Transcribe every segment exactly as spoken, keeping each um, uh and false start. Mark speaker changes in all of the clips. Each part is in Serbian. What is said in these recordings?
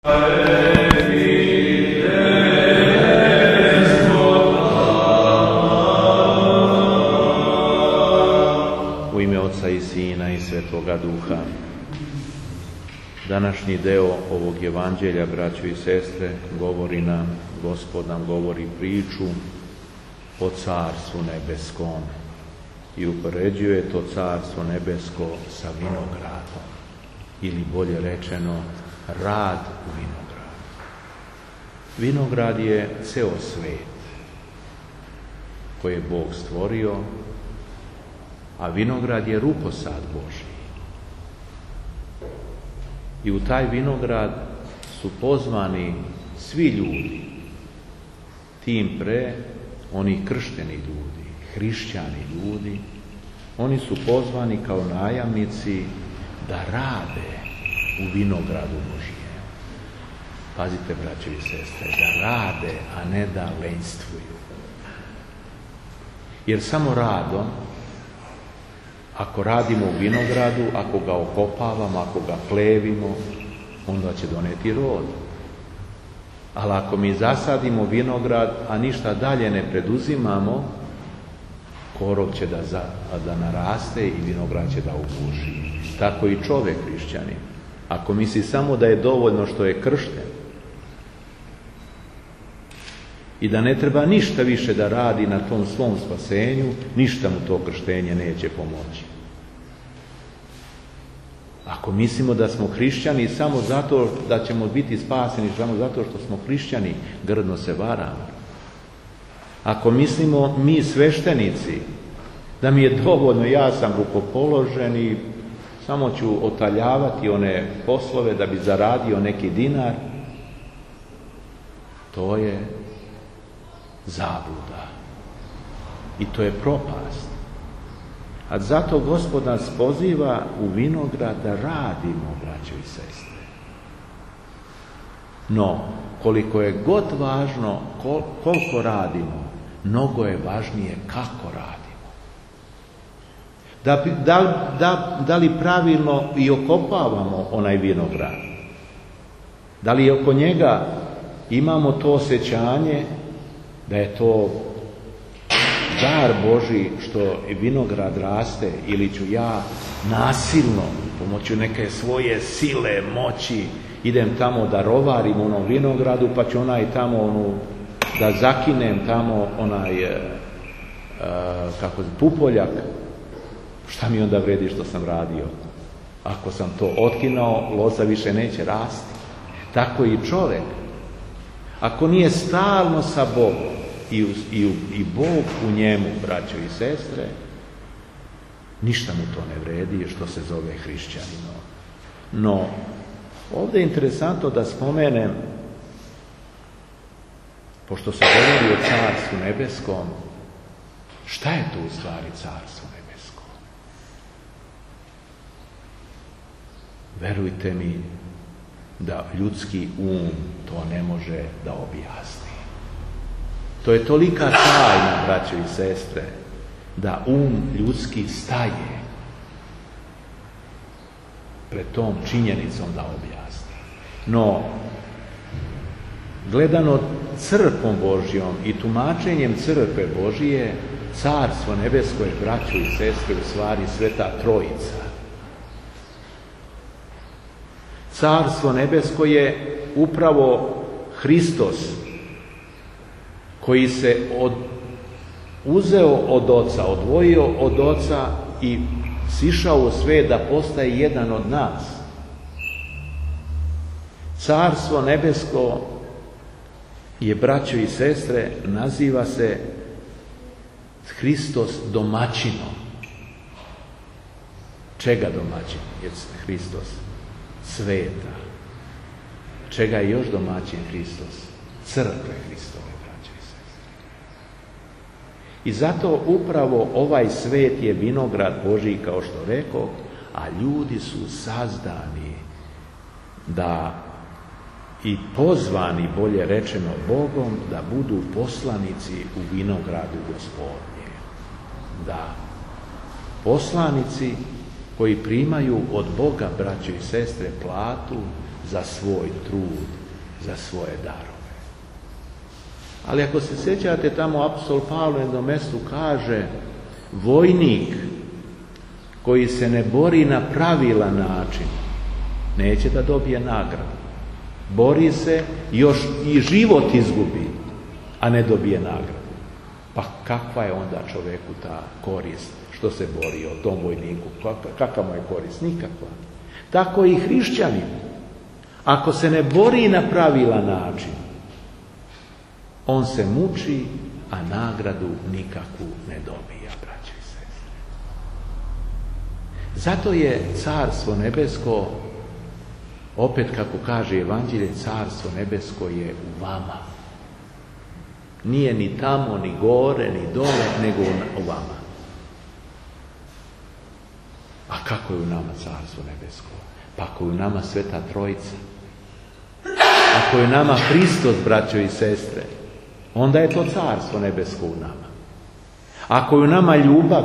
Speaker 1: U ime Oca i Sina i Svetoga Duha. Današnji deo ovog evanđelja, braćo i sestre, govori nam, Gospod nam govori priču o Carstvu nebeskom i upoređuje to Carstvo nebesko sa vinogradom, ili bolje rečeno, rad u vinogradu. Vinograd je ceo svet koji je Bog stvorio, a vinograd je rukosad Božji. I u taj vinograd su pozvani svi ljudi, tim pre oni kršteni ljudi, hrišćani ljudi. Oni su pozvani kao najamnici da rade u vinogradu Božjem. Pazite, braćo i sestre, da rade, a ne da lenjstvuju. Jer samo radom, ako radimo u vinogradu, ako ga okopavamo, ako ga plevimo, onda će doneti rod. Ali ako mi zasadimo vinograd, a ništa dalje ne preduzimamo, korov će da, za, da naraste i vinograd će da uguši. Tako i čovjek hrišćanin. Ako misli samo da je dovoljno što je kršten i da ne treba ništa više da radi na tom svom spasenju, ništa mu to krštenje neće pomoći. Ako mislimo da smo hrišćani samo zato da ćemo biti spaseni, samo zato što smo hrišćani, grdno se varamo. Ako mislimo mi sveštenici da mi je dovoljno, ja sam rukopoložen i samo ću otaljavati one poslove da bi zaradio neki dinar, to je zabluda i to je propast. A zato Gospod nas poziva u vinograd da radimo, braćo i sestre. No, koliko je god važno kol, koliko radimo, mnogo je važnije kako radimo. Da, da, da, da li pravilno i okopavamo onaj vinograd? Da li oko njega imamo to osjećanje da je to dar Božji što vinograd raste, ili ću ja nasilno pomoću neke svoje sile, moći idem tamo da rovarim u onom vinogradu, pa ću onaj tamo onu da zakinem tamo onaj e, e, kako pupoljak. Šta mi onda vredi što sam radio? Ako sam to otkinao, loza više neće rasti. Tako i čovjek. Ako nije stalno sa Bogom i, i, i Bog u njemu, braćo i sestre, ništa mu to ne vredi što se zove hrišćaninom. No, ovdje je interesantno da spomenem, pošto se govori o Carstvu nebeskom, šta je to u stvari Carstvo nebesko? Verujte mi da ljudski um to ne može da objasni. To je tolika tajna, braćo i sestre, da um ljudski staje pred tom činjenicom da objasni. No, gledano crkvom Božjom i tumačenjem crkve Božije, Carstvo nebesko je, braćo i sestre, u stvari Sveta Trojica. Carstvo nebesko je upravo Hristos, koji se od, uzeo od Oca, odvojio od Oca i sišao u svijet da postaje jedan od nas. Carstvo nebesko je, braćo i sestre, naziva se Hristos domaćinom. Čega domaćin je Hristos? Sveta. Čega je još domaćin Hristos? Crkve Hristove, braće i sestre. I zato upravo ovaj svet je vinograd Božji, kao što rekao, a ljudi su sazdani da i pozvani, bolje rečeno Bogom, da budu poslanici u vinogradu Gospodnje. Da, poslanici koji primaju od Boga, braćo i sestre, platu za svoj trud, za svoje darove. Ali ako se sjećate, tamo apostol Pavle na jednom mjestu kaže, vojnik koji se ne bori na pravilan način neće da dobije nagradu. Bori se, još i život izgubi, a ne dobije nagradu. Pa kakva je onda čovjeku ta korist što se bori o tom vojniku? Kakva mu je korist? Nikakva. Tako i hrišćanin. Ako se ne bori na pravilan način, on se muči, a nagradu nikakvu ne dobija, braće i sestre. Zato je Carstvo nebesko, opet kako kaže Evanđelje, Carstvo nebesko je u vama. Nije ni tamo, ni gore, ni dole, nego u vama. A kako je u nama Carstvo nebesko? Pa ako je u nama Sveta Trojica, ako je u nama Hristos, braćo i sestre, onda je to Carstvo nebesko u nama. Ako je u nama ljubav,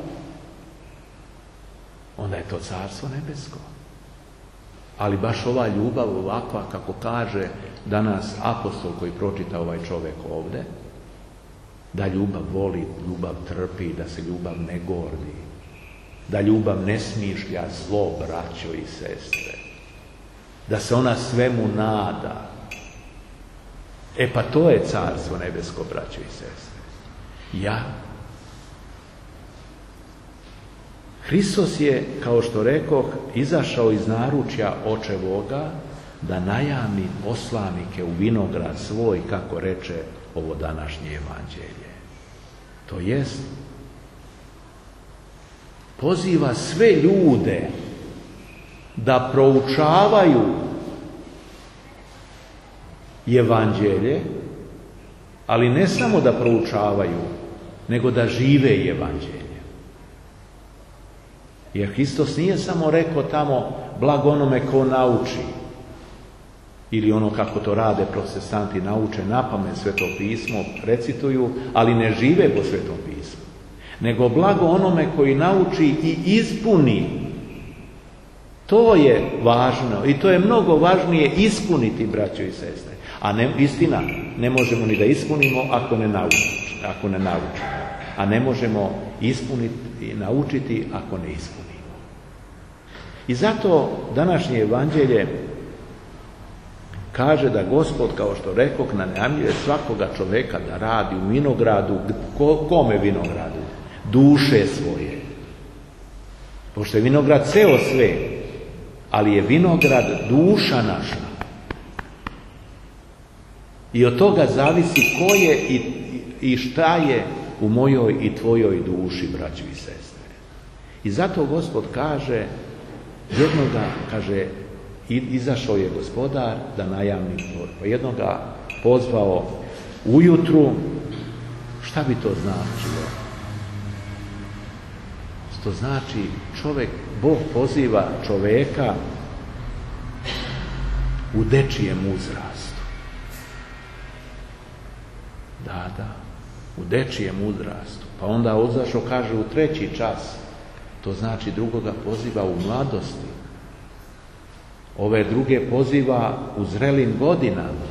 Speaker 1: onda je to Carstvo nebesko. Ali baš ova ljubav ovakva, kako kaže danas apostol koji pročita ovaj čovjek ovdje, da ljubav voli, ljubav trpi, da se ljubav ne gordi, da ljubav ne smišlja zlo, braćo i sestre, da se ona svemu nada. E pa to je Carstvo nebesko, braćo i sestre. Ja. Hristos je, kao što rekoh, izašao iz naručja očevoga da najami poslanike u vinograd svoj, kako reče ovo današnje evanđelje. To jest, poziva sve ljude da proučavaju evanđelje, ali ne samo da proučavaju, nego da žive evanđelje. Jer Hristos nije samo rekao tamo blago onome ko nauči, ili ono kako to rade protestanti, nauče napamet Sveto pismo, recituju, ali ne žive po Svetom pismu. Nego blago onome koji nauči i ispuni. To je važno i to je mnogo važnije ispuniti, braćo i sestre. A ne, istina, ne možemo ni da ispunimo ako ne naučimo, ako ne naučimo. A ne možemo ispuniti i naučiti ako ne ispunimo. I zato današnje evanđelje kaže da Gospod, kao što rekoh, najamljuje svakoga čovjeka da radi u vinogradu. Ko, kome vinogradu? Duše svoje. Pošto je vinograd ceo sve, ali je vinograd duša naša. I od toga zavisi ko je i, i šta je u mojoj i tvojoj duši, braćo i sestre. I zato Gospod kaže, jednoga, kaže, izašao je gospodar da najamni dvor. Pa jednoga pozvao ujutru. Šta bi to značilo? To znači čovjek, Bog poziva čovjeka u dečijem uzrastu. Da, da, u dečijem uzrastu. Pa onda ozašao, kaže, u treći čas. To znači drugoga poziva u mladosti. Ove druge poziva u zrelim godinama.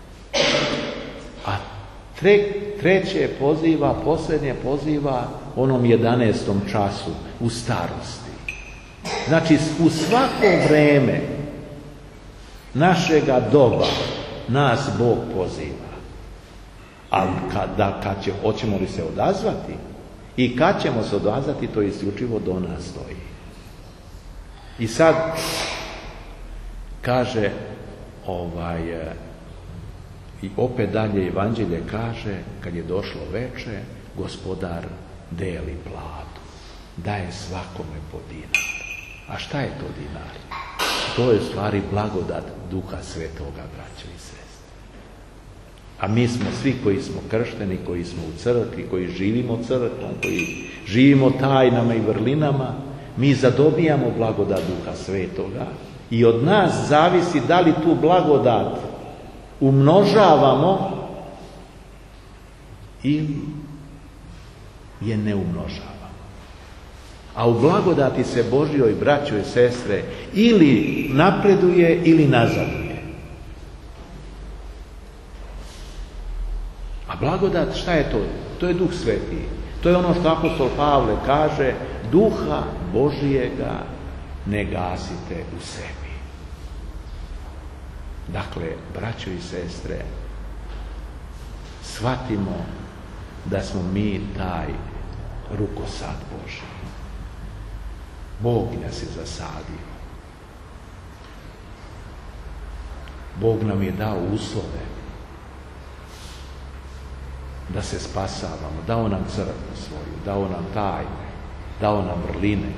Speaker 1: A tre, treće poziva, posljednje poziva onom jedanaestom času, u starosti. Znači, u svako vrijeme našega doba nas Bog poziva. Ali kad, kad će, hoćemo li se odazvati? I kad ćemo se odazvati, to isključivo do nas stoji. I sad kaže ovaj i opet dalje evanđelje kaže, kad je došlo veče, gospodar deli platu, daje svakome po dinar. A šta je to dinar? To je u stvari blagodat Duha Svetoga, braćo i sestre. A mi smo svi koji smo kršteni, koji smo u crkvi, koji živimo crkvom, koji živimo tajnama i vrlinama, mi zadobijamo blagodat Duha Svetoga i od nas zavisi da li tu blagodat umnožavamo ili je ne umnožavamo. A u blagodati se Božjoj, braćo i sestre, ili napreduje ili nazaduje. A blagodat, šta je to? To je Duh Sveti. To je ono što apostol Pavle kaže, Duha Božjega ne gasite u sebi. Dakle, braćo i sestre, shvatimo da smo mi taj rukosad Božji. Bog nas je zasadio. Bog nam je dao uslove da se spasavamo. Dao nam crkvu svoju, dao nam tajne, dao nam vrline.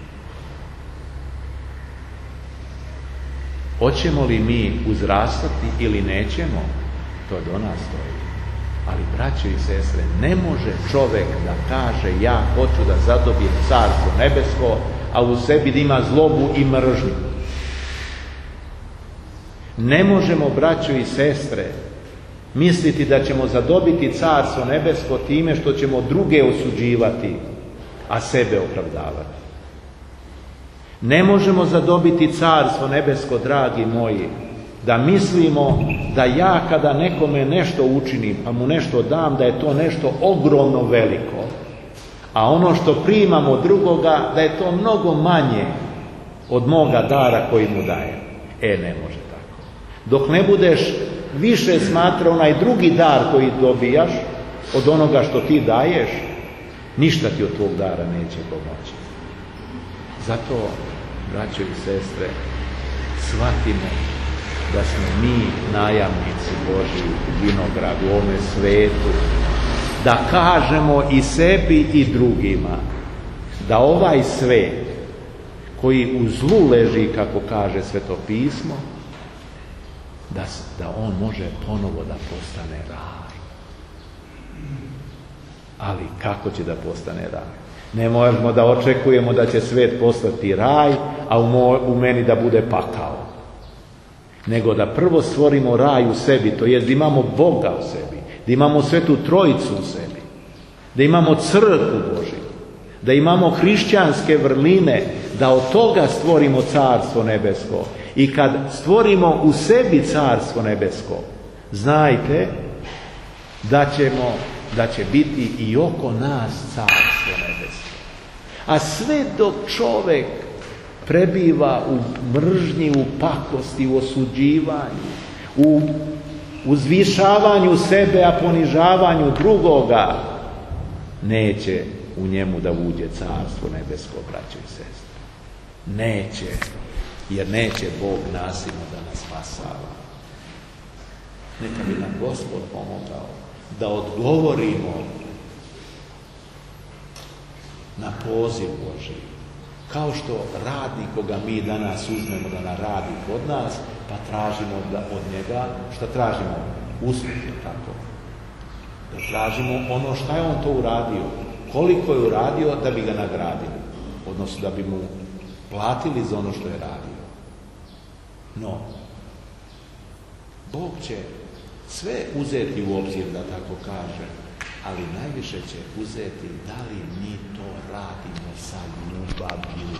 Speaker 1: Hoćemo li mi uzrastati ili nećemo, to do nas stoji. Ali, braćo i sestre, ne može čovjek da kaže ja hoću da zadobijem carstvo nebesko, a u sebi da ima zlobu i mržnju. Ne možemo, braćo i sestre, misliti da ćemo zadobiti carstvo nebesko time što ćemo druge osuđivati, a sebe opravdavati. Ne možemo zadobiti carstvo nebesko, dragi moji, da mislimo da ja kada nekome nešto učinim, pa mu nešto dam, da je to nešto ogromno veliko, a ono što primam od drugoga, da je to mnogo manje od moga dara koji mu dajem. E, ne može tako. Dok ne budeš više smatrao onaj drugi dar koji dobijaš od onoga što ti daješ, ništa ti od tvog dara neće pomoći. Zato, braćo i sestre, shvatimo da smo mi najamnici Božji u vinogradu, u ovome svetu, da kažemo i sebi i drugima da ovaj svet koji u zlu leži, kako kaže Sveto pismo, da, da on može ponovo da postane raj. Ali kako će da postane raj? Ne možemo da očekujemo da će svet postati raj, a u, mo, u meni da bude pakao. Nego da prvo stvorimo raj u sebi, to jest da imamo Boga u sebi, da imamo Svetu Trojicu u sebi, da imamo crkvu Božju, da imamo hrišćanske vrline, da od toga stvorimo carstvo nebesko. I kad stvorimo u sebi carstvo nebesko, znajte da ćemo, da će biti i oko nas carstvo nebesko. A sve dok čovjek prebiva u mržnji, u pakosti, u osuđivanju, u uzvišavanju sebe, a ponižavanju drugoga, neće u njemu da uđe carstvo nebesko, braćo i sestre. Neće, jer neće Bog nasilno da nas spasava. Neka bi nam Gospod pomogao da odgovorimo na poziv Božji. Kao što radnik koga mi danas uzmemo da nam radi kod nas, pa tražimo da od njega, šta tražimo? Uspjeh, tako. Da tražimo ono šta je on to uradio, koliko je uradio da bi ga nagradili, odnosno da bi mu platili za ono što je radio. No, Bog će sve uzeti u obzir, da tako kaže, ali najviše će uzeti da li mi to radimo sa ljubavlju.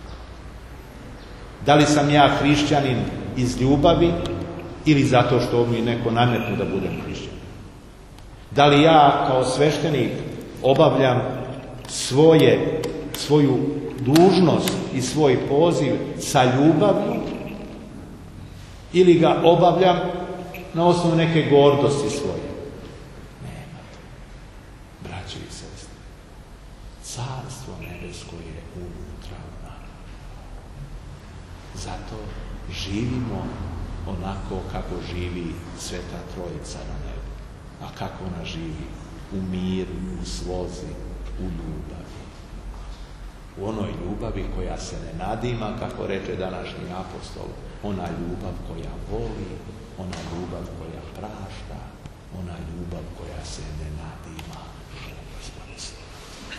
Speaker 1: Da li sam ja hrišćanin iz ljubavi ili zato što mi neko nametnu da budem hrišćanin? Da li ja kao sveštenik obavljam svoje, svoju dužnost i svoj poziv sa ljubavlju ili ga obavljam na osnovu neke gordosti svoje? Nema to. Braćo i sestre, carstvo nebesko je unutra u nama. Zato živimo onako kako živi Sveta Trojica na nebu. A kako ona živi? U miru, u slozi, u ljubavi. U onoj ljubavi koja se ne nadima, kako reče današnji apostol, ona ljubav koja voli, ona ljubav koja prašta, ona ljubav koja se ne nadima.